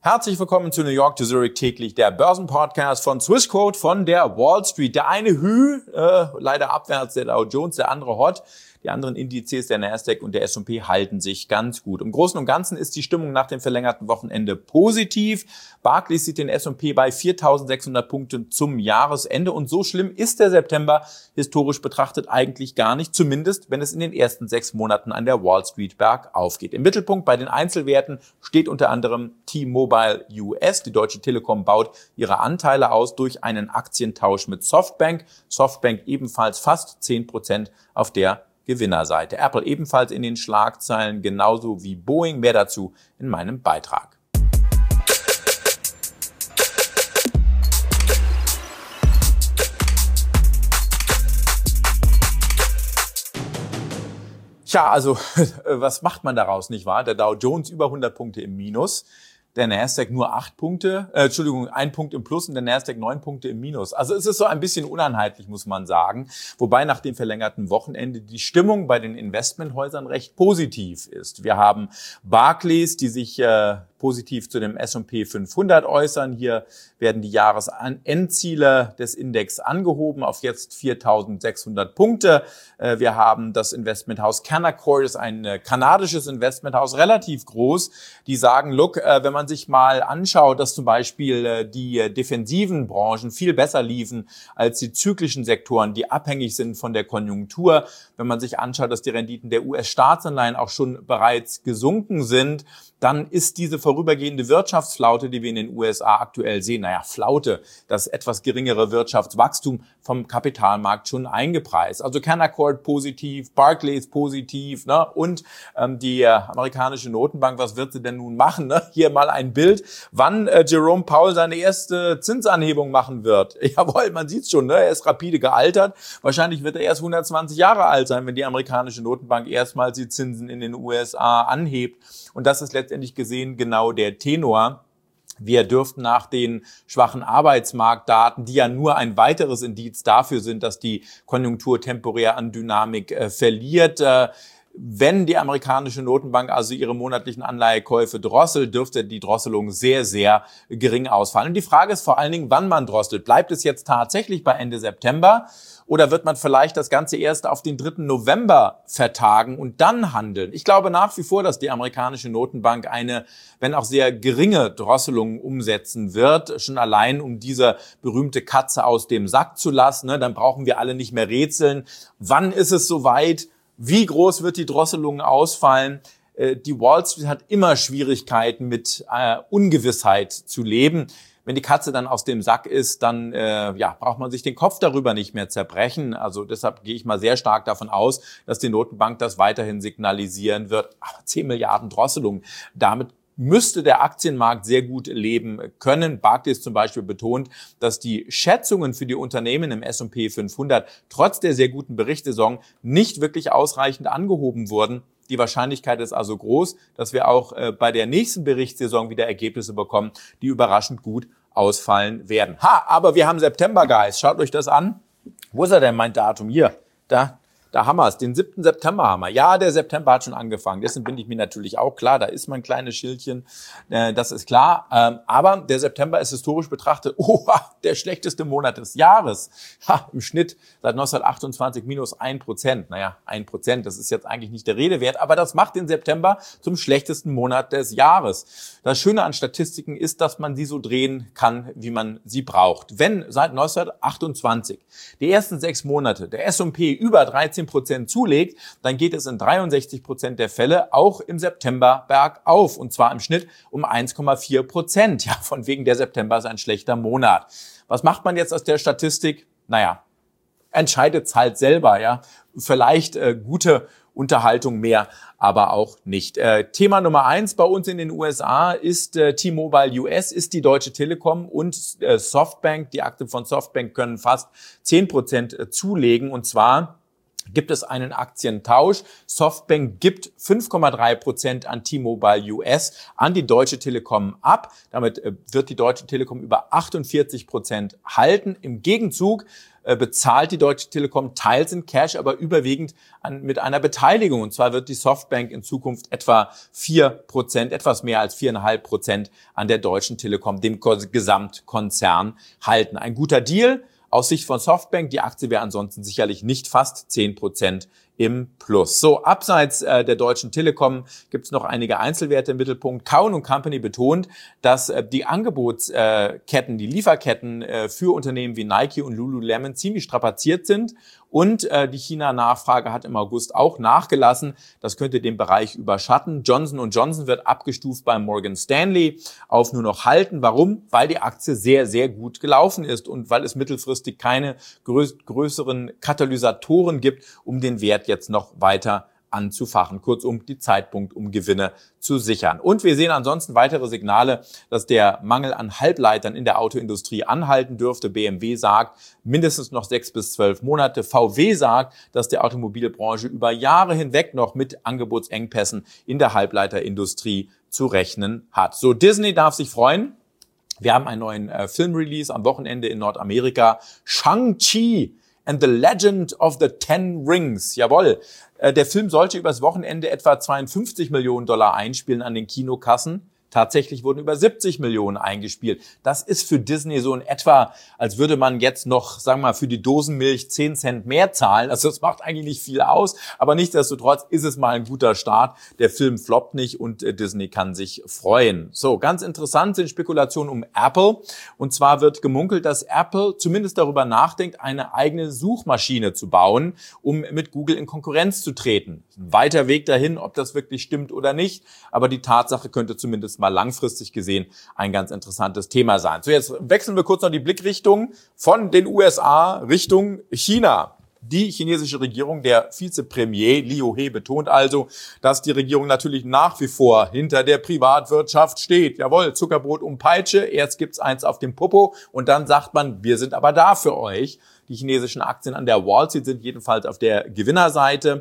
Herzlich willkommen zu New York to Zurich täglich, der Börsenpodcast von Swissquote von der Wall Street. Der eine leider abwärts, der Dow Jones, der andere hot. Die anderen Indizes, der Nasdaq und der S&P, halten sich ganz gut. Im Großen und Ganzen ist die Stimmung nach dem verlängerten Wochenende positiv. Barclays sieht den S&P bei 4.600 Punkten zum Jahresende. Und so schlimm ist der September historisch betrachtet eigentlich gar nicht. Zumindest, wenn es in den ersten 6 Monaten an der Wall Street bergauf geht. Im Mittelpunkt bei den Einzelwerten steht unter anderem T-Mobile US. Die Deutsche Telekom baut ihre Anteile aus durch einen Aktientausch mit Softbank. Softbank ebenfalls fast 10% auf der Gewinnerseite. Apple ebenfalls in den Schlagzeilen, genauso wie Boeing. Mehr dazu in meinem Beitrag. Tja, also was macht man daraus, nicht wahr? Der Dow Jones über 100 Punkte im Minus. Der Nasdaq nur 1 Punkt im Plus und der Nasdaq 9 Punkte im Minus. Also es ist so ein bisschen uneinheitlich, muss man sagen. Wobei nach dem verlängerten Wochenende die Stimmung bei den Investmenthäusern recht positiv ist. Wir haben Barclays, die sich positiv zu dem S&P 500 äußern. Hier werden die Jahresendziele des Index angehoben auf jetzt 4.600 Punkte. Wir haben das Investmenthaus Canaccord, das ist ein kanadisches Investmenthaus, relativ groß. Die sagen, look, wenn man sich mal anschaut, dass zum Beispiel die defensiven Branchen viel besser liefen als die zyklischen Sektoren, die abhängig sind von der Konjunktur. Wenn man sich anschaut, dass die Renditen der US-Staatsanleihen auch schon bereits gesunken sind, dann ist diese vorübergehende Wirtschaftsflaute, die wir in den USA aktuell sehen, Flaute, das etwas geringere Wirtschaftswachstum vom Kapitalmarkt schon eingepreist. Also Canaccord positiv, Barclays positiv, und die amerikanische Notenbank, was wird sie denn nun machen? Hier mal ein Bild, wann Jerome Powell seine erste Zinsanhebung machen wird. Jawohl, man sieht's schon, er ist rapide gealtert. Wahrscheinlich wird er erst 120 Jahre alt sein, wenn die amerikanische Notenbank erstmals die Zinsen in den USA anhebt. Und das ist letztendlich gesehen genau der Tenor. Wir dürften nach den schwachen Arbeitsmarktdaten, die ja nur ein weiteres Indiz dafür sind, dass die Konjunktur temporär an Dynamik verliert, wenn die amerikanische Notenbank also ihre monatlichen Anleihekäufe drosselt, dürfte die Drosselung sehr, sehr gering ausfallen. Und die Frage ist vor allen Dingen, wann man drosselt. Bleibt es jetzt tatsächlich bei Ende September oder wird man vielleicht das Ganze erst auf den 3. November vertagen und dann handeln? Ich glaube nach wie vor, dass die amerikanische Notenbank eine, wenn auch sehr geringe Drosselung umsetzen wird, schon allein um diese berühmte Katze aus dem Sack zu lassen. Dann brauchen wir alle nicht mehr rätseln. Wann ist es soweit? Wie groß wird die Drosselung ausfallen? Die Wall Street hat immer Schwierigkeiten mit Ungewissheit zu leben. Wenn die Katze dann aus dem Sack ist, dann braucht man sich den Kopf darüber nicht mehr zerbrechen. Also deshalb gehe ich mal sehr stark davon aus, dass die Notenbank das weiterhin signalisieren wird. Aber 10 Milliarden Drosselung, damit müsste der Aktienmarkt sehr gut leben können. Barclays zum Beispiel betont, dass die Schätzungen für die Unternehmen im S&P 500 trotz der sehr guten Berichtssaison nicht wirklich ausreichend angehoben wurden. Die Wahrscheinlichkeit ist also groß, dass wir auch bei der nächsten Berichtssaison wieder Ergebnisse bekommen, die überraschend gut ausfallen werden. Aber wir haben September, Guys. Schaut euch das an. Wo ist er denn, mein Datum? Hier, da haben wir es, den 7. September haben wir. Ja, der September hat schon angefangen. Dessen bin ich mir natürlich auch klar. Da ist mein kleines Schildchen, das ist klar. Aber der September ist historisch betrachtet der schlechteste Monat des Jahres. Im Schnitt seit 1928 minus 1%. 1%, das ist jetzt eigentlich nicht der Rede wert. Aber das macht den September zum schlechtesten Monat des Jahres. Das Schöne an Statistiken ist, dass man sie so drehen kann, wie man sie braucht. Wenn seit 1928 die ersten 6 Monate der S&P über 13% zulegt, dann geht es in 63% der Fälle auch im September bergauf. Und zwar im Schnitt um 1,4%. Ja, von wegen der September ist ein schlechter Monat. Was macht man jetzt aus der Statistik? Entscheidet's halt selber, ja. Vielleicht gute Unterhaltung mehr, aber auch nicht. Thema Nummer 1 bei uns in den USA ist T-Mobile US, ist die Deutsche Telekom und Softbank. Die Aktien von Softbank können fast 10% zulegen und zwar gibt es einen Aktientausch. Softbank gibt 5,3% an T-Mobile US an die Deutsche Telekom ab. Damit wird die Deutsche Telekom über 48% halten. Im Gegenzug bezahlt die Deutsche Telekom teils in Cash, aber überwiegend mit einer Beteiligung. Und zwar wird die Softbank in Zukunft etwa 4%, etwas mehr als 4,5% an der Deutschen Telekom, dem Gesamtkonzern, halten. Ein guter Deal aus Sicht von Softbank. Die Aktie wäre ansonsten sicherlich nicht fast 10% im Plus. So, abseits der Deutschen Telekom gibt es noch einige Einzelwerte im Mittelpunkt. Cowen & Company betont, dass die Angebotsketten, die Lieferketten für Unternehmen wie Nike und Lululemon ziemlich strapaziert sind und die China-Nachfrage hat im August auch nachgelassen. Das könnte den Bereich überschatten. Johnson & Johnson wird abgestuft bei Morgan Stanley auf nur noch halten. Warum? Weil die Aktie sehr, sehr gut gelaufen ist und weil es mittelfristig keine größeren Katalysatoren gibt, um den Wert jetzt noch weiter anzufachen. Kurzum, die Zeitpunkt, um Gewinne zu sichern. Und wir sehen ansonsten weitere Signale, dass der Mangel an Halbleitern in der Autoindustrie anhalten dürfte. BMW sagt, mindestens noch 6 bis 12 Monate. VW sagt, dass die Automobilbranche über Jahre hinweg noch mit Angebotsengpässen in der Halbleiterindustrie zu rechnen hat. So, Disney darf sich freuen. Wir haben einen neuen Filmrelease am Wochenende in Nordamerika. Shang-Chi and the Legend of the Ten Rings. Jawohl, der Film sollte übers Wochenende etwa 52 Millionen Dollar einspielen an den Kinokassen. Tatsächlich wurden über 70 Millionen eingespielt. Das ist für Disney so in etwa, als würde man jetzt noch, sagen wir mal, für die Dosenmilch 10 Cent mehr zahlen. Also das macht eigentlich nicht viel aus, aber nichtsdestotrotz ist es mal ein guter Start. Der Film floppt nicht und Disney kann sich freuen. So, ganz interessant sind Spekulationen um Apple. Und zwar wird gemunkelt, dass Apple zumindest darüber nachdenkt, eine eigene Suchmaschine zu bauen, um mit Google in Konkurrenz zu treten. Ein weiter Weg dahin, ob das wirklich stimmt oder nicht. Aber die Tatsache könnte zumindest mal langfristig gesehen ein ganz interessantes Thema sein. So, jetzt wechseln wir kurz noch die Blickrichtung von den USA Richtung China. Die chinesische Regierung, der Vizepremier Liu He betont also, dass die Regierung natürlich nach wie vor hinter der Privatwirtschaft steht. Jawohl, Zuckerbrot und Peitsche, erst gibt's eins auf dem Popo und dann sagt man, wir sind aber da für euch. Die chinesischen Aktien an der Wall Street sind jedenfalls auf der Gewinnerseite.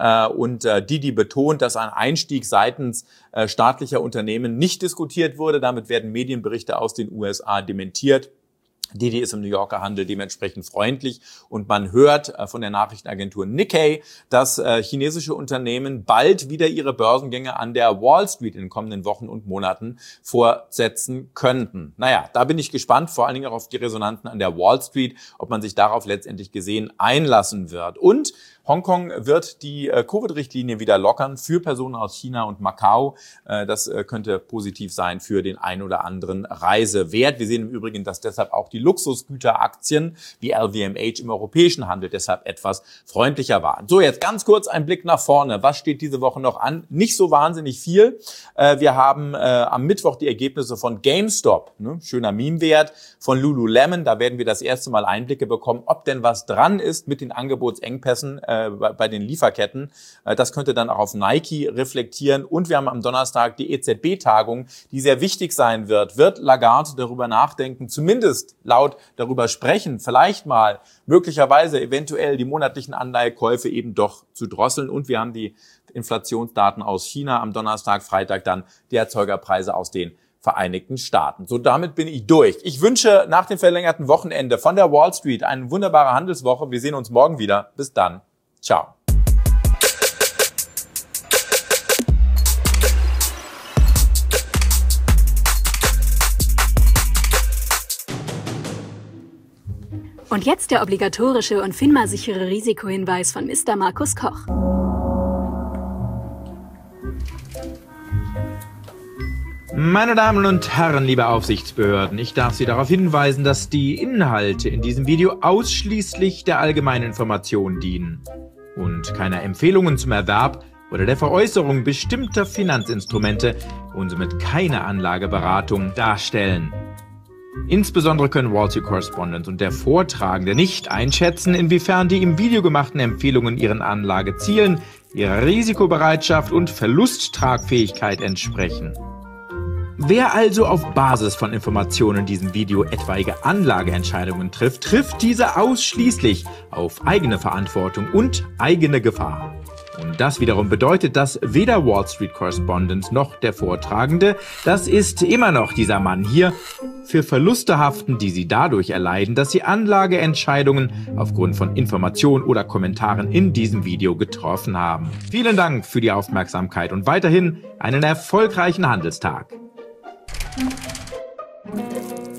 Und die betont, dass ein Einstieg seitens staatlicher Unternehmen nicht diskutiert wurde. Damit werden Medienberichte aus den USA dementiert. Didi ist im New Yorker Handel dementsprechend freundlich und man hört von der Nachrichtenagentur Nikkei, dass chinesische Unternehmen bald wieder ihre Börsengänge an der Wall Street in den kommenden Wochen und Monaten fortsetzen könnten. Naja, da bin ich gespannt, vor allen Dingen auch auf die Resonanzen an der Wall Street, ob man sich darauf letztendlich gesehen einlassen wird. Und Hongkong wird die Covid-Richtlinie wieder lockern für Personen aus China und Macau. Das könnte positiv sein für den ein oder anderen Reisewert. Wir sehen im Übrigen, dass deshalb auch die Luxusgüteraktien wie LVMH im europäischen Handel deshalb etwas freundlicher waren. So, jetzt ganz kurz ein Blick nach vorne. Was steht diese Woche noch an? Nicht so wahnsinnig viel. Wir haben am Mittwoch die Ergebnisse von GameStop, schöner Meme-Wert, von Lululemon. Da werden wir das erste Mal Einblicke bekommen, ob denn was dran ist mit den Angebotsengpässen bei den Lieferketten. Das könnte dann auch auf Nike reflektieren. Und wir haben am Donnerstag die EZB-Tagung, die sehr wichtig sein wird. Wird Lagarde darüber nachdenken, zumindest laut darüber sprechen, vielleicht mal möglicherweise eventuell die monatlichen Anleihekäufe eben doch zu drosseln. Und wir haben die Inflationsdaten aus China am Donnerstag, Freitag dann die Erzeugerpreise aus den Vereinigten Staaten. So, damit bin ich durch. Ich wünsche nach dem verlängerten Wochenende von der Wall Street eine wunderbare Handelswoche. Wir sehen uns morgen wieder. Bis dann. Ciao. Und jetzt der obligatorische und FINMA-sichere Risikohinweis von Mr. Markus Koch. Meine Damen und Herren, liebe Aufsichtsbehörden, ich darf Sie darauf hinweisen, dass die Inhalte in diesem Video ausschließlich der allgemeinen Information dienen und keine Empfehlungen zum Erwerb oder der Veräußerung bestimmter Finanzinstrumente und somit keine Anlageberatung darstellen. Insbesondere können Wall Street Correspondent und der Vortragende nicht einschätzen, inwiefern die im Video gemachten Empfehlungen ihren Anlagezielen, ihrer Risikobereitschaft und Verlusttragfähigkeit entsprechen. Wer also auf Basis von Informationen in diesem Video etwaige Anlageentscheidungen trifft, trifft diese ausschließlich auf eigene Verantwortung und eigene Gefahr. Und das wiederum bedeutet, dass weder Wall Street Correspondent noch der Vortragende, das ist immer noch dieser Mann hier, für Verluste haften, die sie dadurch erleiden, dass sie Anlageentscheidungen aufgrund von Informationen oder Kommentaren in diesem Video getroffen haben. Vielen Dank für die Aufmerksamkeit und weiterhin einen erfolgreichen Handelstag.